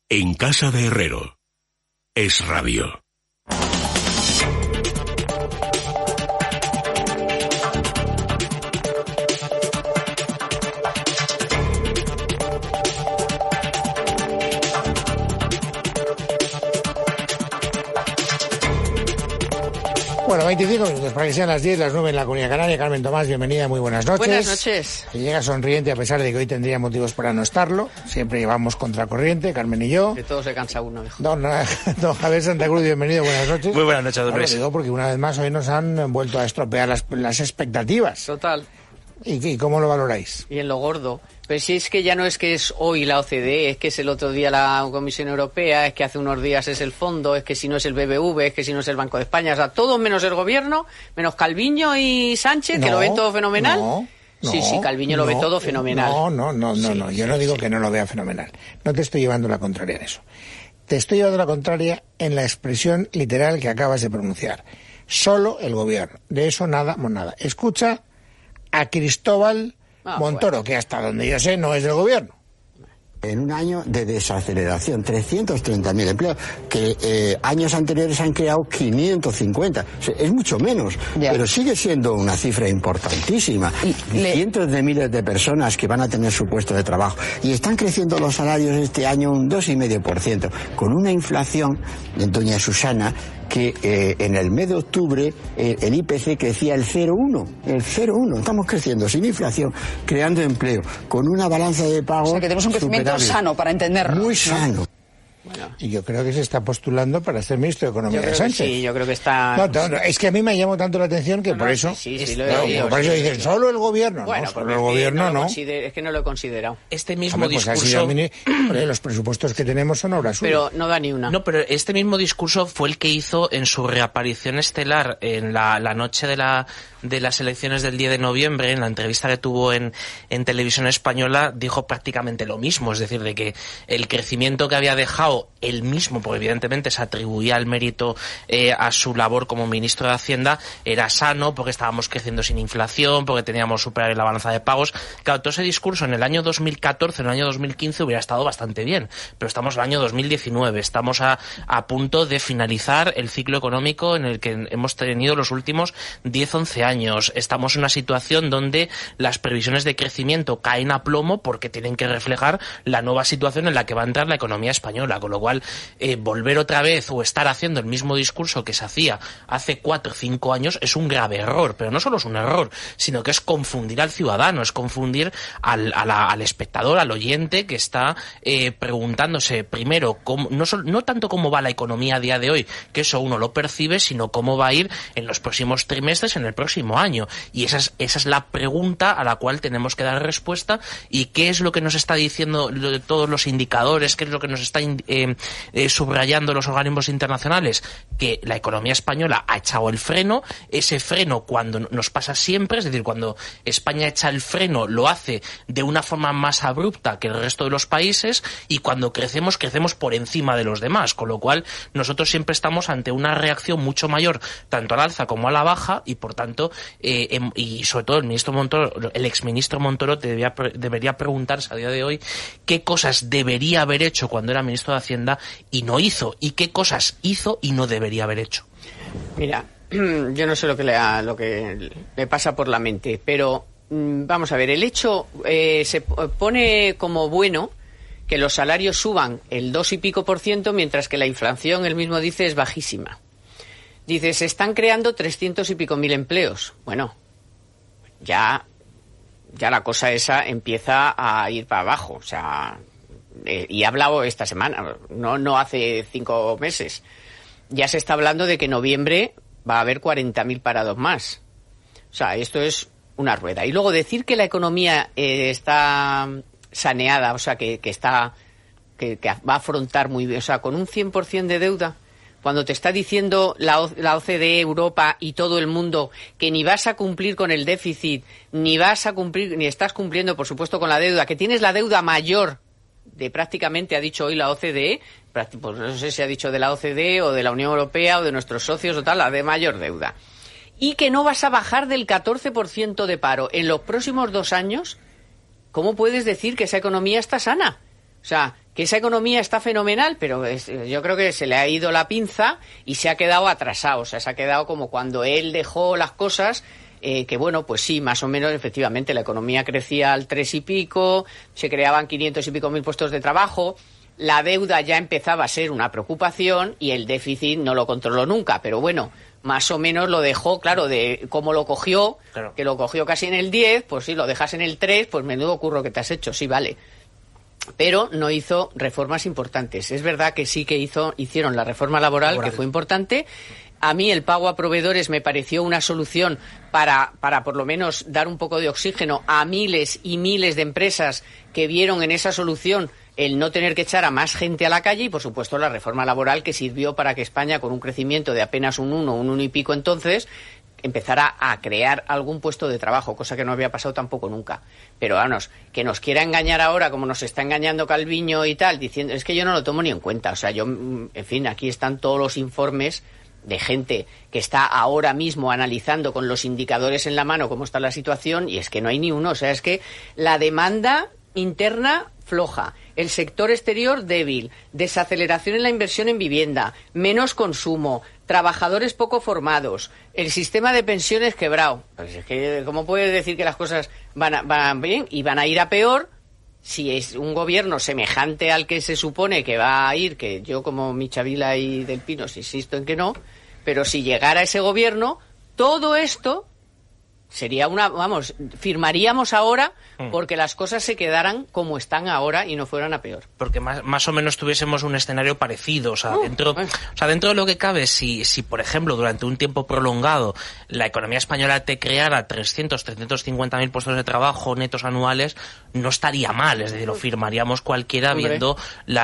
En casa de Herrero. Es Radio. Bueno, 25 minutos para que sean las 10, las 9 en la Comunidad Canaria. Carmen Tomás, bienvenida, muy buenas noches. Buenas noches. Que llega sonriente a pesar de que hoy tendría motivos para no estarlo. Siempre llevamos contracorriente, Carmen y yo. De todo se cansa uno, hijo. Don Javier Santa Cruz, bienvenido, buenas noches. Muy buenas noches, don Luis. Digo porque una vez más hoy nos han vuelto a estropear las expectativas. Total. ¿Y cómo lo valoráis? Y en lo gordo. Pero si es que ya no es que es hoy la OCDE, es que es el otro día la Comisión Europea, es que hace unos días es el Fondo, es que si no es el BBV, es que si no es el Banco de España, o sea, todo menos el Gobierno, menos Calviño y Sánchez, que lo ven todo fenomenal. Sí, Calviño lo ve todo fenomenal. No, yo no digo que no lo vea fenomenal. No te estoy llevando la contraria en eso. Te estoy llevando la contraria en la expresión literal que acabas de pronunciar. Solo el Gobierno. De eso nada. Escucha a Cristóbal Montoro, que hasta donde yo sé no es del Gobierno. En un año de desaceleración, 330.000 empleos, que años anteriores han creado 550. O sea, es mucho menos, pero sigue siendo una cifra importantísima. Cientos de miles de personas que van a tener su puesto de trabajo. Y están creciendo los salarios este año un 2,5%, con una inflación, doña Susana, que en el mes de octubre el IPC crecía el 0,1. Estamos creciendo sin inflación, creando empleo, con una balanza de pagos. O sea, que tenemos un crecimiento sano, para entenderlo. Muy sano. Bueno. Y yo creo que se está postulando para ser ministro de Economía de Sánchez. Sí, yo creo que está... No, es que a mí me llamó tanto la atención que por eso... Por eso dicen, solo el Gobierno. Bueno, no, solo el Gobierno no. Es que no lo he considerado. Este mismo discurso... Los presupuestos que tenemos son obra suya. Pero no da ni una. No, pero este mismo discurso fue el que hizo en su reaparición estelar en la noche de las elecciones del 10 de noviembre, en la entrevista que tuvo en Televisión Española, dijo prácticamente lo mismo, es decir, de que el crecimiento que había dejado él mismo, porque evidentemente se atribuía el mérito a su labor como ministro de Hacienda, era sano, porque estábamos creciendo sin inflación, porque teníamos superar la balanza de pagos. Claro, todo ese discurso en el año 2014, en el año 2015 hubiera estado bastante bien, pero estamos en el año 2019, estamos a punto de finalizar el ciclo económico en el que hemos tenido los últimos 10-11 años. Estamos en una situación donde las previsiones de crecimiento caen a plomo porque tienen que reflejar la nueva situación en la que va a entrar la economía española, con lo cual volver otra vez o estar haciendo el mismo discurso que se hacía hace 4 o 5 años es un grave error, pero no solo es un error, sino que es confundir al ciudadano, es confundir al espectador, al oyente que está preguntándose primero no tanto cómo va la economía a día de hoy, que eso uno lo percibe, sino cómo va a ir en los próximos trimestres, en el próximo año. Y esa es la pregunta a la cual tenemos que dar respuesta. ¿Y qué es lo que nos está diciendo todos los indicadores? ¿Qué es lo que nos está subrayando los organismos internacionales? Que la economía española ha echado el freno. Ese freno, cuando nos pasa siempre, es decir, cuando España echa el freno, lo hace de una forma más abrupta que el resto de los países, y cuando crecemos por encima de los demás, con lo cual nosotros siempre estamos ante una reacción mucho mayor tanto al alza como a la baja, y por tanto y sobre todo el exministro Montoro debería preguntarse a día de hoy qué cosas debería haber hecho cuando era ministro de Hacienda y no hizo, y qué cosas hizo y no debería haber hecho. Mira, yo no sé lo que le pasa por la mente, pero vamos a ver, el hecho se pone como bueno que los salarios suban el 2 y pico %, mientras que la inflación, él mismo dice, es bajísima. Dice, se están creando 300 y pico mil empleos. Bueno, ya la cosa esa empieza a ir para abajo. O sea, y he hablado esta semana, no hace 5 meses. Ya se está hablando de que en noviembre va a haber 40.000 parados más. O sea, esto es una rueda. Y luego decir que la economía está saneada, o sea, que va a afrontar muy bien, o sea, con un 100% de deuda, cuando te está diciendo la OCDE, Europa y todo el mundo que ni vas a cumplir con el déficit, ni estás cumpliendo, por supuesto, con la deuda, que tienes la deuda mayor de prácticamente, ha dicho hoy la OCDE, pues no sé si ha dicho de la OCDE o de la Unión Europea o de nuestros socios o tal, la de mayor deuda, y que no vas a bajar del 14% de paro en los próximos 2 años, ¿cómo puedes decir que esa economía está sana? O sea, que esa economía está fenomenal, pero yo creo que se le ha ido la pinza y se ha quedado atrasado. O sea, se ha quedado como cuando él dejó las cosas, que bueno, pues sí, más o menos, efectivamente, la economía crecía al 3 y pico, se creaban 500 y pico mil puestos de trabajo, la deuda ya empezaba a ser una preocupación y el déficit no lo controló nunca, pero bueno, más o menos lo dejó, claro, de cómo lo cogió, claro, que lo cogió casi en el 10, pues sí, lo dejas en el 3, pues menudo curro que te has hecho, sí, vale. Pero no hizo reformas importantes. Es verdad que sí que hicieron la reforma laboral, que fue importante. A mí el pago a proveedores me pareció una solución para por lo menos dar un poco de oxígeno a miles y miles de empresas que vieron en esa solución el no tener que echar a más gente a la calle y, por supuesto, la reforma laboral que sirvió para que España, con un crecimiento de apenas un 1 y pico entonces, empezara a crear algún puesto de trabajo, cosa que no había pasado tampoco nunca. Pero vamos, que nos quiera engañar ahora como nos está engañando Calviño y tal, diciendo, es que yo no lo tomo ni en cuenta. O sea, yo, en fin, aquí están todos los informes de gente que está ahora mismo analizando con los indicadores en la mano cómo está la situación y es que no hay ni uno. O sea, es que la demanda interna floja, el sector exterior débil, desaceleración en la inversión en vivienda, menos consumo, trabajadores poco formados, el sistema de pensiones quebrado. Pues es que, ¿cómo puedes decir que las cosas van bien y van a ir a peor si es un gobierno semejante al que se supone que va a ir, que yo como Michavila y Del Pino insisto en que no, pero si llegara ese gobierno, todo esto sería firmaríamos ahora porque las cosas se quedaran como están ahora y no fueran a peor. Porque más o menos tuviésemos un escenario parecido. O sea, dentro de lo que cabe, si por ejemplo, durante un tiempo prolongado la economía española te creara 350.000 puestos de trabajo netos anuales, no estaría mal. Es decir, lo firmaríamos cualquiera viendo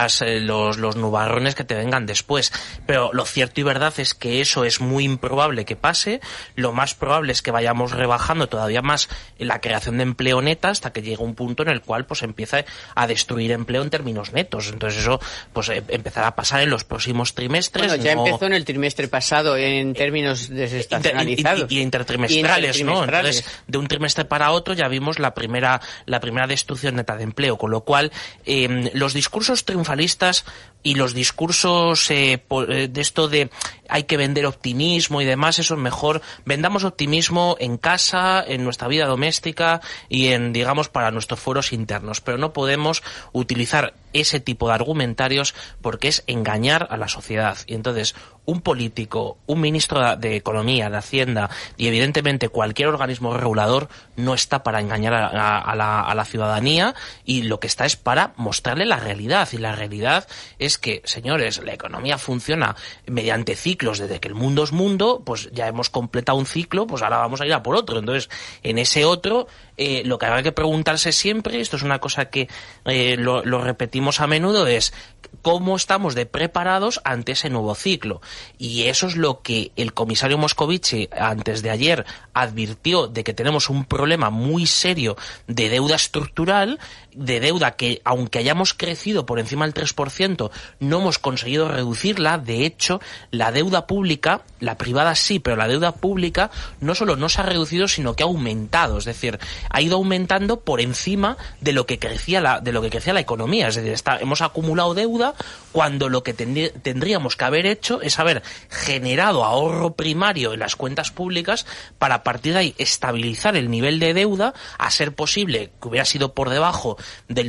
los nubarrones que te vengan después. Pero lo cierto y verdad es que eso es muy improbable que pase. Lo más probable es que vayamos rebajando todavía más la creación de empleo neta hasta que llegue un punto en el cual pues empieza a destruir empleo en términos netos. Entonces eso pues empezará a pasar en los próximos trimestres. Bueno, ya empezó en el trimestre pasado en términos desestacionalizados. Y intertrimestrales, ¿no? Entonces, de un trimestre para otro ya vimos la primera destrucción neta de empleo, con lo cual los discursos triunfalistas y los discursos de esto de hay que vender optimismo y demás, eso es mejor. Vendamos optimismo en casa, en nuestra vida doméstica y digamos, para nuestros fueros internos. Pero no podemos utilizar ese tipo de argumentarios porque es engañar a la sociedad. Y entonces, un político, un ministro de Economía, de Hacienda y evidentemente cualquier organismo regulador no está para engañar a la ciudadanía, y lo que está es para mostrarle la realidad. Y la realidad es que, señores, la economía funciona mediante ciclos. Desde que el mundo es mundo, pues ya hemos completado un ciclo, pues ahora vamos a ir a por otro. Entonces, en ese otro, lo que habrá que preguntarse siempre, esto es una cosa que lo repetimos a menudo, es cómo estamos de preparados ante ese nuevo ciclo. Y eso es lo que el comisario Moscovici antes de ayer advirtió, de que tenemos un problema muy serio de deuda estructural, de deuda que, aunque hayamos crecido por encima del 3%, no hemos conseguido reducirla. De hecho, la deuda pública, la privada sí, pero la deuda pública no solo no se ha reducido, sino que ha aumentado. Es decir, ha ido aumentando por encima de lo que crecía la economía. Es decir, hemos acumulado deuda cuando lo que tendríamos que haber hecho es haber generado ahorro primario en las cuentas públicas para, a partir de ahí, estabilizar el nivel de deuda, a ser posible que hubiera sido por debajo del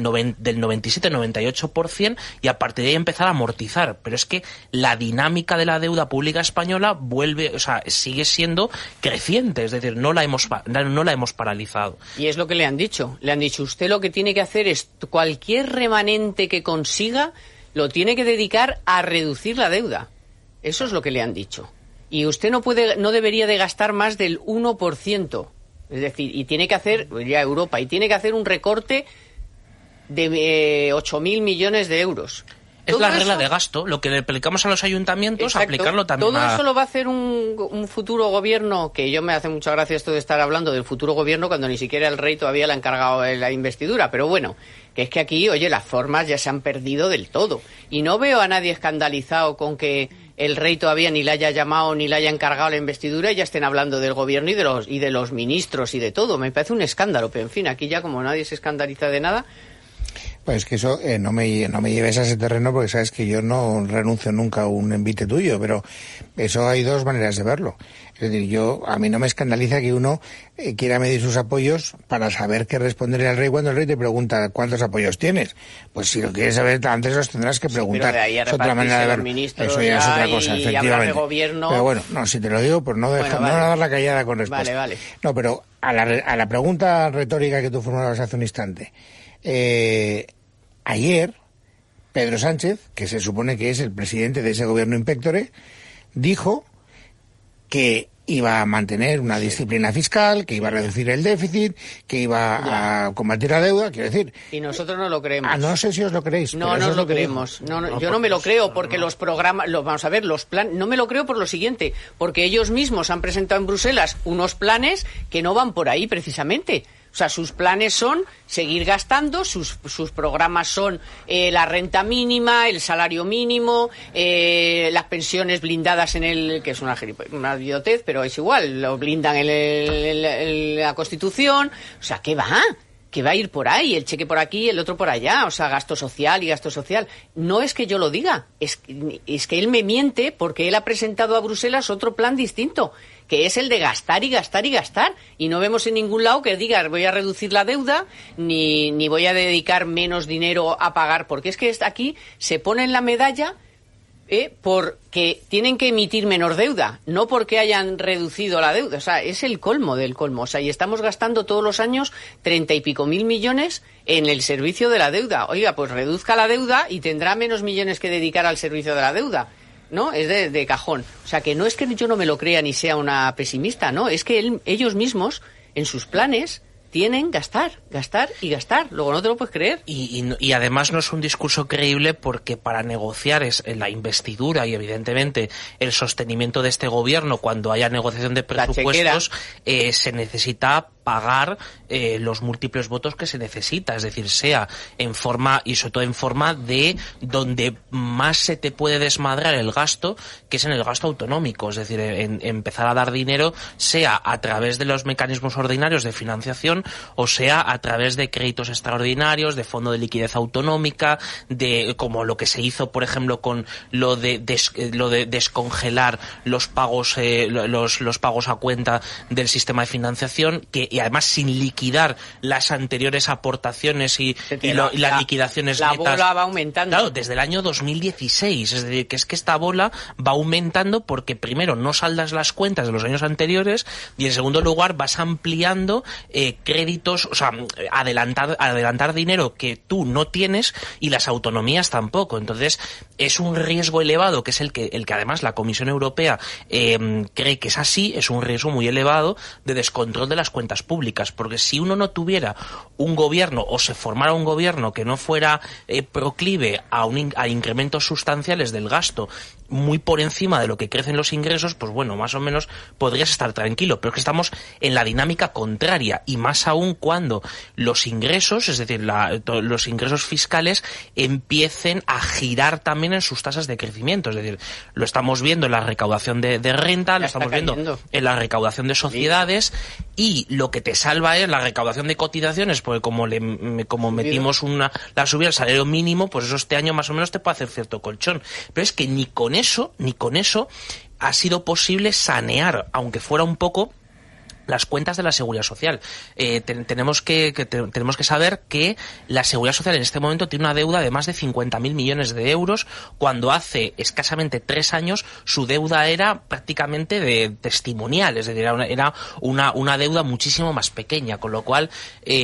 97-98%, y a partir de ahí empezar a amortizar. Pero es que la dinámica de la deuda pública española sigue siendo creciente. Es decir, no la hemos paralizado. Y es lo que le han dicho. Le han dicho, usted lo que tiene que hacer es cualquier remanente que consiga lo tiene que dedicar a reducir la deuda. Eso es lo que le han dicho. Y usted no debería de gastar más del 1%. Es decir, y tiene que hacer, ya Europa, y tiene que hacer un recorte de 8.000 millones de euros. Es la regla de gasto, lo que le aplicamos a los ayuntamientos, exacto, aplicarlo también todo eso lo va a hacer un futuro gobierno, que yo me hace mucha gracia esto de estar hablando del futuro gobierno cuando ni siquiera el rey todavía le ha encargado la investidura, pero bueno, que es que aquí, oye, las formas ya se han perdido del todo, y no veo a nadie escandalizado con que el rey todavía ni le haya llamado ni le haya encargado la investidura y ya estén hablando del gobierno y de los ministros y de todo. Me parece un escándalo, pero en fin, aquí ya como nadie se escandaliza de nada. Pues que eso no me lleves a ese terreno, porque sabes que yo no renuncio nunca a un envite tuyo, pero eso hay dos maneras de verlo. Es decir, a mí no me escandaliza que uno quiera medir sus apoyos para saber qué responderle al rey cuando el rey te pregunta cuántos apoyos tienes. Pues si lo quieres saber antes los tendrás que preguntar. Pero de ahí a es otra manera de verlo. Eso ya es otra cosa, efectivamente. Gobierno... Pero bueno, no, si te lo digo, pues no dar la callada con respuesta. Vale. No, pero a la pregunta retórica que tú formulabas hace un instante. Ayer, Pedro Sánchez, que se supone que es el presidente de ese gobierno impectore, dijo que iba a mantener una disciplina fiscal, que iba a reducir el déficit, que iba a combatir la deuda, quiero decir... Y nosotros no lo creemos. No sé si os lo creéis. No nos lo creemos. Yo no me lo creo porque los programas... Vamos a ver, los planes... No me lo creo por lo siguiente, porque ellos mismos han presentado en Bruselas unos planes que no van por ahí precisamente. O sea, sus planes son seguir gastando, sus programas son la renta mínima, el salario mínimo, las pensiones blindadas que es una idiotez, pero es igual, lo blindan en la Constitución. O sea, ¿qué va? Que va a ir por ahí, el cheque por aquí, el otro por allá, o sea, gasto social y gasto social. No es que yo lo diga, es que él me miente porque él ha presentado a Bruselas otro plan distinto, que es el de gastar y gastar y gastar. Y no vemos en ningún lado que diga voy a reducir la deuda, ni voy a dedicar menos dinero a pagar, porque es que aquí se pone en la medalla porque tienen que emitir menor deuda, no porque hayan reducido la deuda. O sea, es el colmo del colmo. O sea, y estamos gastando todos los años 30 y pico mil millones en el servicio de la deuda. Oiga, pues reduzca la deuda y tendrá menos millones que dedicar al servicio de la deuda, ¿no? Es de cajón. O sea, que no es que yo no me lo crea ni sea una pesimista, no, es que ellos mismos, en sus planes, tienen gastar y gastar. Luego no te lo puedes creer. Y además no es un discurso creíble porque para negociar la investidura y evidentemente el sostenimiento de este gobierno cuando haya negociación de presupuestos se necesita pagar los múltiples votos que se necesita, es decir, sea en forma y sobre todo en forma de donde más se te puede desmadrar el gasto, que es en el gasto autonómico, es decir, empezar a dar dinero sea a través de los mecanismos ordinarios de financiación o sea a través de créditos extraordinarios, de fondo de liquidez autonómica, de como lo que se hizo, por ejemplo, con lo de descongelar los pagos los pagos a cuenta del sistema de financiación, y además sin liquidar las anteriores aportaciones y las liquidaciones netas. La bola va aumentando. Claro, desde el año 2016. Es decir, que es que esta bola va aumentando porque primero no saldas las cuentas de los años anteriores y en segundo lugar vas ampliando créditos, o sea, adelantar dinero que tú no tienes y las autonomías tampoco. Entonces es un riesgo elevado, que es el que además la Comisión Europea cree que es así, es un riesgo muy elevado de descontrol de las cuentas públicas, porque si uno no tuviera un gobierno o se formara un gobierno que no fuera proclive a incrementos sustanciales del gasto muy por encima de lo que crecen los ingresos, pues bueno, más o menos podrías estar tranquilo, pero es que estamos en la dinámica contraria, y más aún cuando los ingresos, es decir, los ingresos fiscales empiecen a girar también en sus tasas de crecimiento, es decir, lo estamos viendo en la recaudación de renta, lo estamos viendo en la recaudación de sociedades, y lo que te salva es la recaudación de cotizaciones, porque como metimos la subida del salario mínimo, pues eso este año más o menos te puede hacer cierto colchón, pero es que ni con eso ha sido posible sanear, aunque fuera un poco, las cuentas de la Seguridad Social. Tenemos que saber que la Seguridad Social en este momento tiene una deuda de más de 50.000 millones de euros, cuando hace escasamente 3 años su deuda era prácticamente de testimonial, es decir, era una deuda muchísimo más pequeña, con lo cual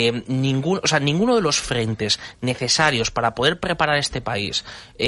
ninguno de los frentes necesarios para poder preparar este país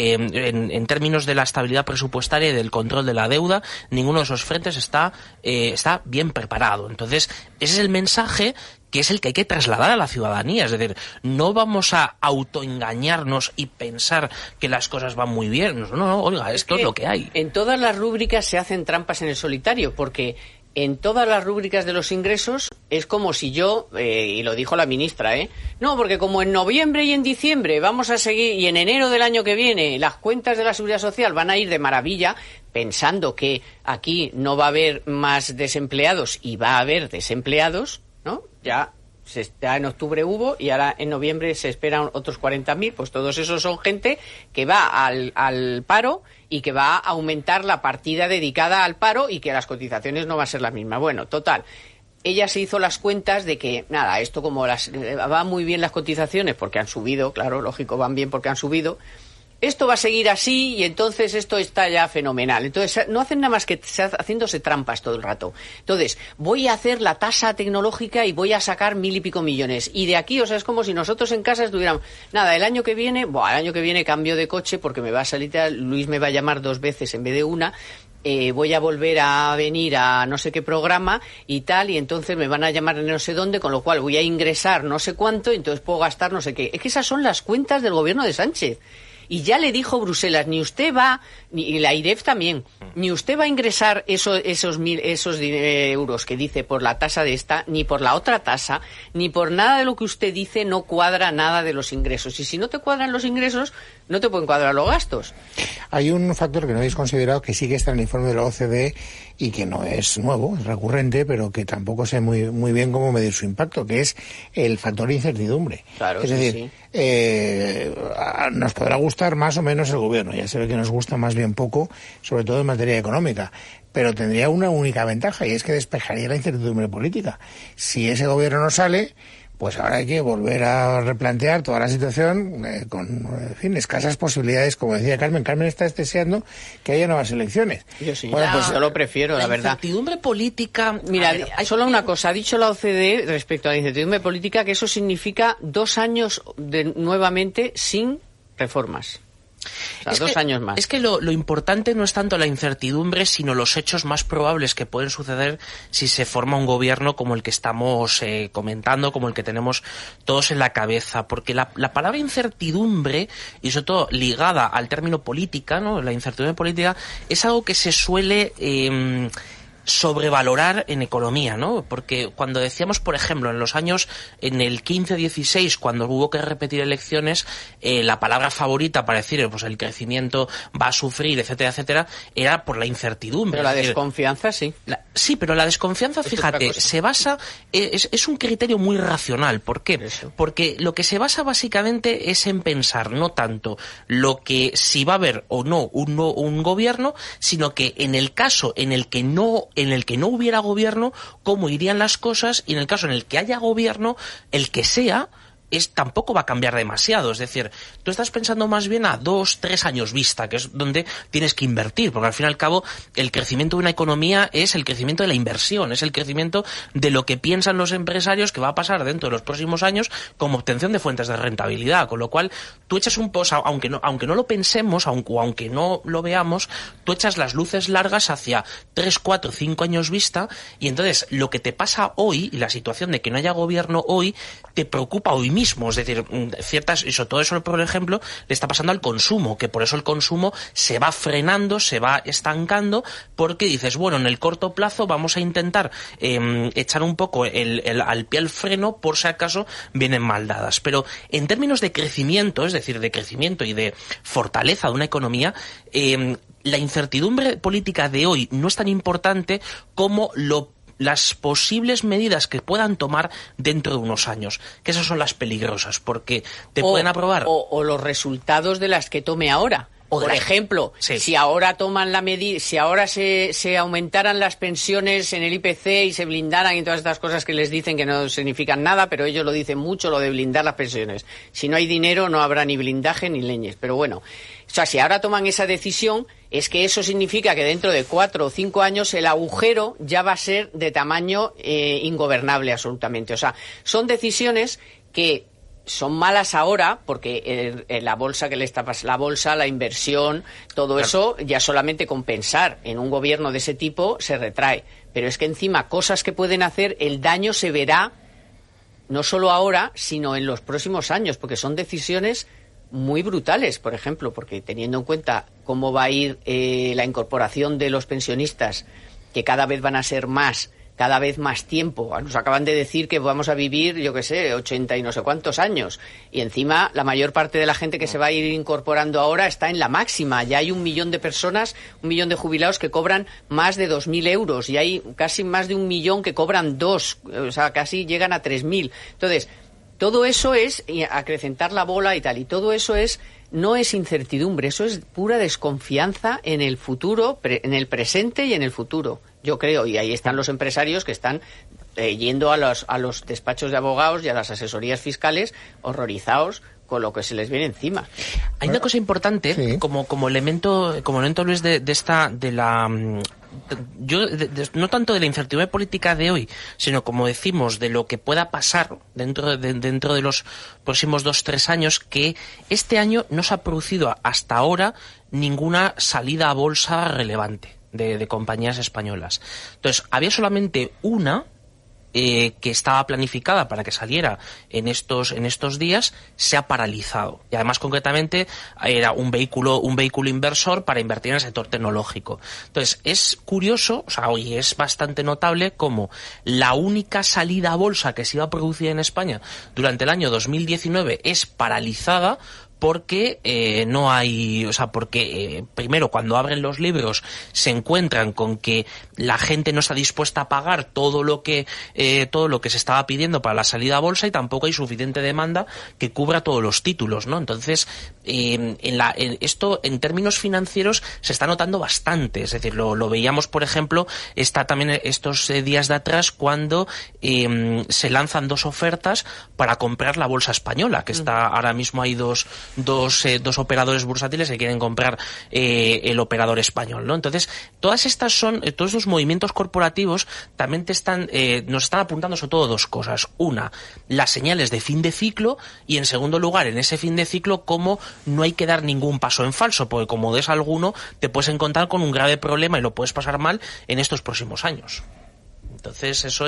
en términos de la estabilidad presupuestaria y del control de la deuda, ninguno de esos frentes está bien preparado. Entonces, ese es el mensaje que es el que hay que trasladar a la ciudadanía. Es decir, no vamos a autoengañarnos y pensar que las cosas van muy bien. No, oiga, esto es lo que hay. En todas las rúbricas se hacen trampas en el solitario, porque en todas las rúbricas de los ingresos es como si yo, y lo dijo la ministra, no, porque como en noviembre y en diciembre vamos a seguir, y en enero del año que viene las cuentas de la Seguridad Social van a ir de maravilla, pensando que aquí no va a haber más desempleados y va a haber desempleados, ¿no? Ya Ya en octubre hubo y ahora en noviembre se esperan otros 40.000, pues todos esos son gente que va al paro y que va a aumentar la partida dedicada al paro y que las cotizaciones no van a ser las mismas. Bueno, total. Ella se hizo las cuentas de que, nada, esto como va muy bien las cotizaciones porque han subido, claro, lógico, van bien porque han subido. Esto va a seguir así y entonces esto está ya fenomenal. Entonces no hacen nada más que haciéndose trampas todo el rato. Entonces voy a hacer la tasa tecnológica y voy a sacar 1.000 y pico millones. Y de aquí, o sea, es como si nosotros en casa estuviéramos, nada, el año que viene cambio de coche porque me va a salir, Luis me va a llamar 2 veces en vez de una. Voy a volver a venir a no sé qué programa y tal, y entonces me van a llamar en no sé dónde, con lo cual voy a ingresar no sé cuánto y entonces puedo gastar no sé qué. Es que esas son las cuentas del gobierno de Sánchez. Y ya le dijo Bruselas, ni usted va, y la IREF también, ni usted va a ingresar esos euros que dice por la tasa de esta, ni por la otra tasa, ni por nada de lo que usted dice no cuadra nada de los ingresos. Y si no te cuadran los ingresos, no te pueden cuadrar los gastos. Hay un factor que no habéis considerado, que sí que está en el informe de la OCDE y que no es nuevo, es recurrente, pero que tampoco sé muy bien cómo medir su impacto, que es el factor de incertidumbre. Claro, es decir, nos podrá gustar más o menos el gobierno, ya se ve que nos gusta más bien poco, sobre todo en materia económica, pero tendría una única ventaja y es que despejaría la incertidumbre política. Si ese gobierno no sale, pues ahora hay que volver a replantear toda la situación con, en fin, escasas posibilidades, como decía Carmen. Carmen está deseando que haya nuevas elecciones. Yo sí, bueno, pues yo lo prefiero, la verdad. La incertidumbre política... Mira, hay solo una cosa. Ha dicho la OCDE respecto a la incertidumbre política que eso significa 2 años nuevamente sin reformas. O sea, 2 años más. Es que lo importante no es tanto la incertidumbre, sino los hechos más probables que pueden suceder si se forma un gobierno como el que estamos comentando, como el que tenemos todos en la cabeza. Porque la palabra incertidumbre, y sobre todo ligada al término política, ¿no? La incertidumbre política, es algo que se suele sobrevalorar en economía, ¿no? Porque cuando decíamos, por ejemplo, en el 15-16, cuando hubo que repetir elecciones, la palabra favorita para decir, pues el crecimiento va a sufrir, etcétera, etcétera, era por la incertidumbre. Pero la desconfianza sí. Sí, pero la desconfianza, fíjate, se basa, es un criterio muy racional. ¿Por qué? Eso. Porque lo que se basa básicamente es en pensar no tanto lo que si va a haber o no un gobierno, sino que en el caso en el que no hubiera gobierno, cómo irían las cosas, y en el caso en el que haya gobierno, el que sea, tampoco va a cambiar demasiado. Es decir, tú estás pensando más bien a 2-3 años vista, que es donde tienes que invertir, porque al fin y al cabo el crecimiento de una economía es el crecimiento de la inversión, es el crecimiento de lo que piensan los empresarios que va a pasar dentro de los próximos años como obtención de fuentes de rentabilidad, con lo cual tú echas un poco, aunque no lo pensemos, aunque no lo veamos, tú echas las luces largas hacia 3, 4, 5 años vista, y entonces lo que te pasa hoy, y la situación de que no haya gobierno hoy, te preocupa hoy mismo. Es decir, todo eso, por ejemplo, le está pasando al consumo, que por eso el consumo se va frenando, se va estancando, porque dices, bueno, en el corto plazo vamos a intentar echar un poco al pie al freno por si acaso vienen mal dadas. Pero en términos de crecimiento, es decir, de crecimiento y de fortaleza de una economía, la incertidumbre política de hoy no es tan importante como las posibles medidas que puedan tomar dentro de unos años, que esas son las peligrosas, porque te pueden aprobar... O los resultados de las que tome ahora. Por ejemplo, sí. Si ahora toman la medida, si ahora se aumentaran las pensiones en el IPC y se blindaran y todas estas cosas que les dicen que no significan nada, pero ellos lo dicen mucho, lo de blindar las pensiones. Si no hay dinero no habrá ni blindaje ni leñes, pero bueno. O sea, si ahora toman esa decisión, es que eso significa que dentro de 4 o 5 años el agujero ya va a ser de tamaño ingobernable absolutamente. O sea, son decisiones que son malas ahora porque la bolsa que le está pasando, la bolsa, la inversión, todo claro. Eso ya solamente con pensar en un gobierno de ese tipo se retrae. Pero es que encima cosas que pueden hacer, el daño se verá no solo ahora, sino en los próximos años, porque son decisiones muy brutales, por ejemplo, porque teniendo en cuenta cómo va a ir la incorporación de los pensionistas, que cada vez van a ser más cada vez más tiempo. Nos acaban de decir que vamos a vivir, yo qué sé, 80 y no sé cuántos años. Y encima la mayor parte de la gente que se va a ir incorporando ahora está en la máxima. Ya hay 1 millón de personas, 1 millón de jubilados que cobran más de 2.000 euros. Y hay casi más de 1 millón que cobran 2. O sea, casi llegan a 3.000. Entonces, todo eso es acrecentar la bola y tal. Y todo eso no es incertidumbre, eso es pura desconfianza en el futuro, en el presente y en el futuro, yo creo. Y ahí están los empresarios que están yendo a los despachos de abogados y a las asesorías fiscales horrorizados con lo que se les viene encima. Hay una cosa importante, sí, como elemento, Luis, no tanto de la incertidumbre política de hoy, sino, como decimos, de lo que pueda pasar dentro de los próximos 2-3 años, que este año no se ha producido hasta ahora ninguna salida a bolsa relevante de compañías españolas. Entonces, había solamente una que estaba planificada para que saliera en estos días, se ha paralizado. Y además, concretamente, era un vehículo inversor para invertir en el sector tecnológico. Entonces, es curioso, y es bastante notable cómo la única salida a bolsa que se iba a producir en España durante el año 2019 es paralizada, porque no hay, primero, cuando abren los libros se encuentran con que la gente no está dispuesta a pagar todo lo que se estaba pidiendo para la salida a bolsa, y tampoco hay suficiente demanda que cubra todos los títulos, ¿no? Entonces, esto en términos financieros se está notando bastante. Es decir, lo veíamos, por ejemplo, también estos días de atrás, cuando se lanzan 2 ofertas para comprar la bolsa española, que está ahora mismo, hay dos operadores bursátiles que quieren comprar el operador español, ¿no? Entonces, todos estos movimientos corporativos también nos están apuntando sobre todo 2 cosas. Una, las señales de fin de ciclo, y en segundo lugar, en ese fin de ciclo, cómo no hay que dar ningún paso en falso, porque como des alguno, te puedes encontrar con un grave problema y lo puedes pasar mal en estos próximos años. Entonces, eso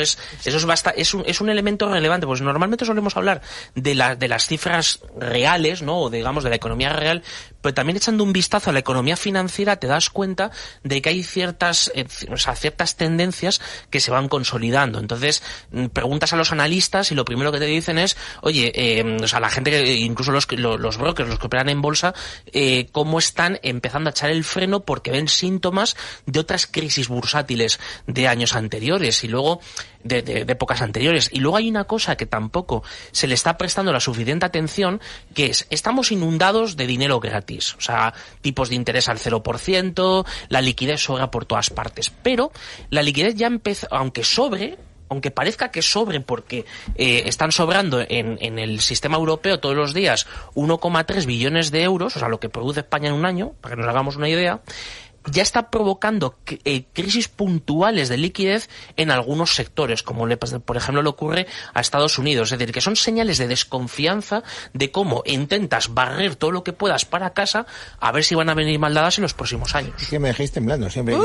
es un elemento relevante, pues normalmente solemos hablar de las cifras reales, ¿no? O digamos de la economía real, pero también echando un vistazo a la economía financiera te das cuenta de que hay ciertas tendencias que se van consolidando. Entonces, preguntas a los analistas y lo primero que te dicen es, oye, la gente, incluso los brokers, los que operan en bolsa, cómo están empezando a echar el freno porque ven síntomas de otras crisis bursátiles de años anteriores y luego de épocas anteriores. Y luego hay una cosa que tampoco se le está prestando la suficiente atención, que es, estamos inundados de dinero gratis. O sea, tipos de interés al 0%, la liquidez sobra por todas partes. Pero la liquidez ya empezó, aunque parezca que sobre, porque están sobrando en el sistema europeo todos los días 1,3 billones de euros, o sea, lo que produce España en un año, para que nos hagamos una idea, ya está provocando crisis puntuales de liquidez en algunos sectores, como por ejemplo le ocurre a Estados Unidos. Es decir, que son señales de desconfianza de cómo intentas barrer todo lo que puedas para casa a ver si van a venir mal dadas en los próximos años. Es que me dejáis temblando siempre,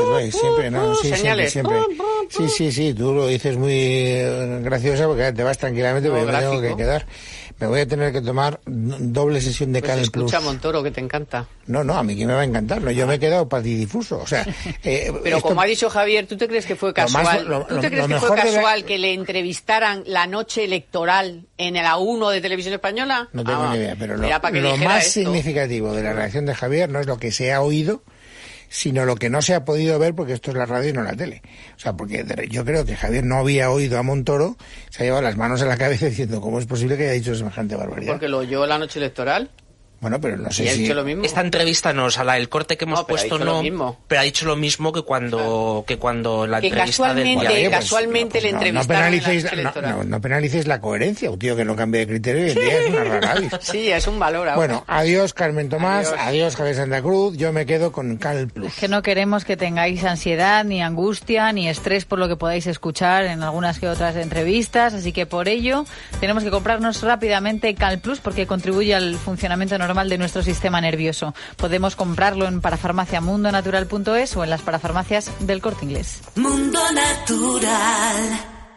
siempre. Sí, tú lo dices muy graciosa porque te vas tranquilamente, pero yo me tengo que quedar. Me voy a tener que tomar doble sesión de Canal Plus. Escucha, Montoro, que te encanta. No, a mí que me va a encantar. No, yo me he quedado patidifuso. O sea, pero como ha dicho Javier, ¿tú te crees que fue casual? ¿Tú te crees que fue casual que le entrevistaran la noche electoral en la 1 de Televisión Española? No tengo ni idea, pero lo más significativo de la reacción de Javier no es lo que se ha oído, sino lo que no se ha podido ver, porque esto es la radio y no la tele. O sea, porque yo creo que Javier no había oído a Montoro, se ha llevado las manos en la cabeza diciendo, ¿cómo es posible que haya dicho semejante barbaridad? Porque lo oyó la noche electoral. Bueno, pero no sé si... ha dicho lo mismo. Esta entrevista el corte que hemos puesto pero ha dicho lo mismo que cuando la entrevista casualmente le entrevistaron no penalicéis la coherencia, un tío que no cambia de criterio hoy en día es una rara avis. Sí, es un valor ahora. Bueno, adiós Carmen Tomás, adiós Javier Santa Cruz, yo me quedo con Canal Plus. Es que no queremos que tengáis ansiedad, ni angustia, ni estrés por lo que podáis escuchar en algunas que otras entrevistas, así que por ello tenemos que comprarnos rápidamente Canal Plus porque contribuye al funcionamiento normal de nuestro sistema nervioso. Podemos comprarlo en parafarmaciamundonatural.es o en las parafarmacias del Corte Inglés. Mundo Natural.